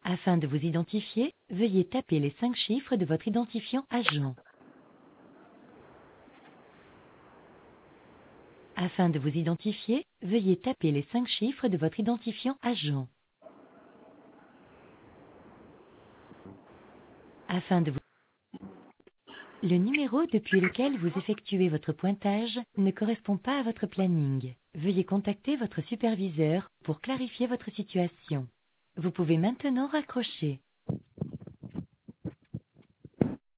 Afin de vous identifier, veuillez taper les 5 chiffres de votre identifiant agent. Afin de vous identifier, veuillez taper les 5 chiffres de votre identifiant agent. Afin de vous... Le numéro depuis lequel vous effectuez votre pointage ne correspond pas à votre planning. Veuillez contacter votre superviseur pour clarifier votre situation. Vous pouvez maintenant raccrocher.